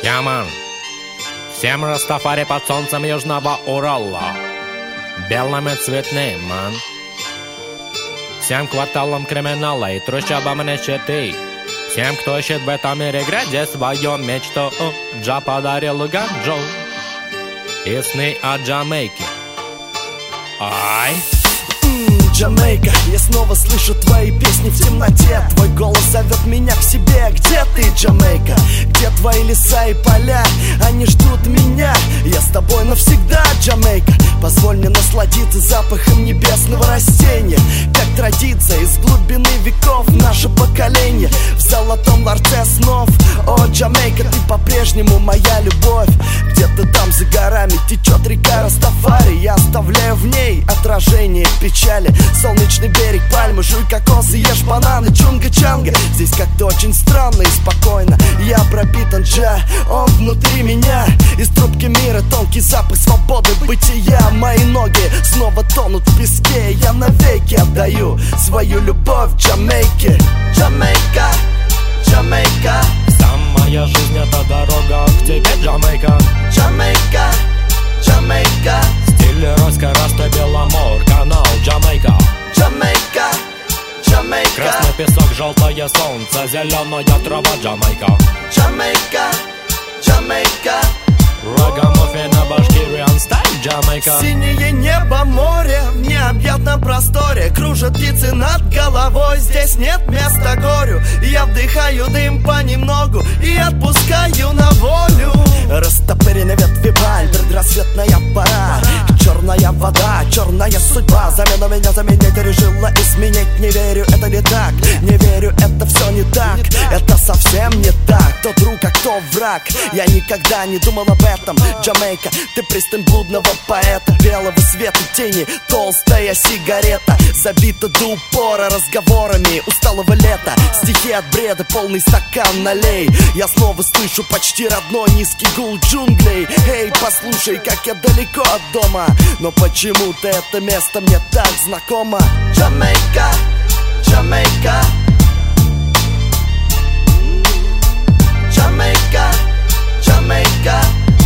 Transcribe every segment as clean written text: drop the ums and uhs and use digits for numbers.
Яман. Всем Растафари под солнцем Южного Урала. Белым и цветным, ман. Всем кварталам криминала и трущобам нищеты. Всем, кто ищет в этом мире грязи свою мечту. Джа подарил ганджу и сны о Джамайке. Ай! Джамайка, я снова слышу твои песни в темноте. Твой голос зовет меня к себе. Где ты, Джамайка? Где твои леса и поля? Они ждут меня. Я с тобой навсегда, Джамайка. Позволь мне насладиться запахом небесного растения. Как традиция из глубины веков. Наше поколение в золотом ларце снов. О, Джамайка, ты по-прежнему моя любовь. Где-то там за горами течет река Растафари. Я оставляю в ней отражение печали. Солнечный берег, пальмы, жуй кокосы, ешь бананы, чунга-чанга. Здесь как-то очень странно и спокойно. Я пропитан Джа, он внутри меня. Из трубки мира тонкий запах свободы бытия. Мои ноги снова тонут в песке. Я навеки отдаю свою любовь Джамайке. Джамайка, Джамайка. Вся моя жизнь это дорога к тебе, Джамайка. Джамайка, Джамайка. Стиль русской расты, Беломор, канал Джамайка. Джамайка, Джамайка. Красный песок, желтое солнце, зеленая трава, Джамайка. Джамайка, Джамайка. Рагамуффин, башкириан стайл, Джамайка. Синее небо, море в необъятном просторе. Кружат птицы над головой, здесь нет места горю. Я вдыхаю дым понемногу и отпускаю на волю. Растопырены ветви пальм, предрассветная пора. Черная вода, черная судьба. Замена меня заменить решила изменить. Не верю, это не так. Не верю, это все не так. Это совсем не так. Кто друг, а кто враг. Я никогда не думал об этом. Джамайка, ты пристань блудного поэта. Белого света тени, толстая сигарета. Забита до упора разговорами усталого лета. Стихи от бреда, полный стакан налей. Я снова слышу почти родной низкий гул джунглей. Эй, послушай, как я далеко от дома. Но почему-то это место мне так знакомо. Джамайка, Джамайка. Джамайка, Джамайка.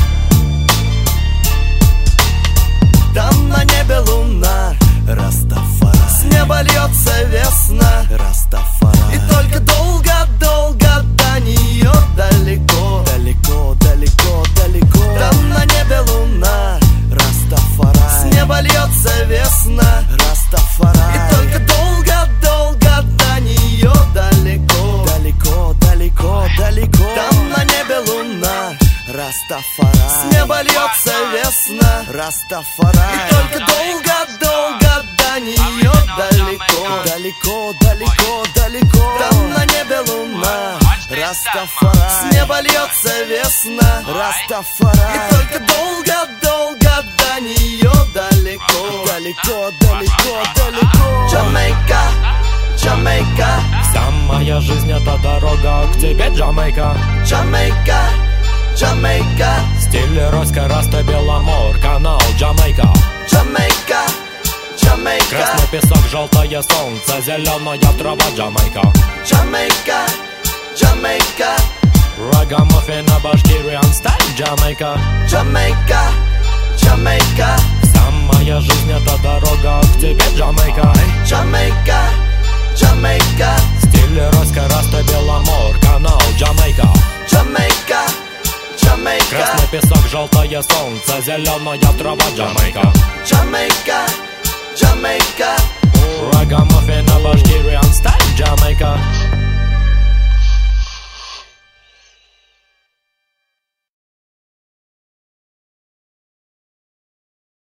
Там на небе луна, Растафари. С неба льется весна, Растафари. И только долго-долго до нее далеко. Далеко, далеко, далеко. Там на небе луна, Растафари. С неба льется весна, Растафари. И только долго-долго до нее далеко. Далеко, далеко, далеко. Там на небе луна, Растафари. С неба льется весна, Растафари. И только долго-долго до нее далеко. Далеко, далеко, далеко. Там на небе луна, Растафари. С неба льется весна, Растафари. И только долго-долго до нее далеко. Далеко, далеко, далеко. Джамайка, Джамайка. Вся моя жизнь это дорога к тебе, Джамайка. Джамайка, Джамайка. Стиль русской расты, Беломор, канал Джамайка. Джамайка, Джамайка. Красный песок, желтое солнце, зеленая трава, Джамайка. Джамайка, Джамайка. Рагамуффин, башкириан стайл, Джамайка. Джамайка, Джамайка. Вся моя жизнь это дорога к тебе, Джамайка. Джамайка, Джамайка. Стиль русской расты, Беломор, канал Джамайка. Джамайка, Джамайка. Красный песок, желтое солнце, зеленая трава, Джамайка. Джамайка, Джамайка. Рагамуффин, башкириан стайл, Джамайка.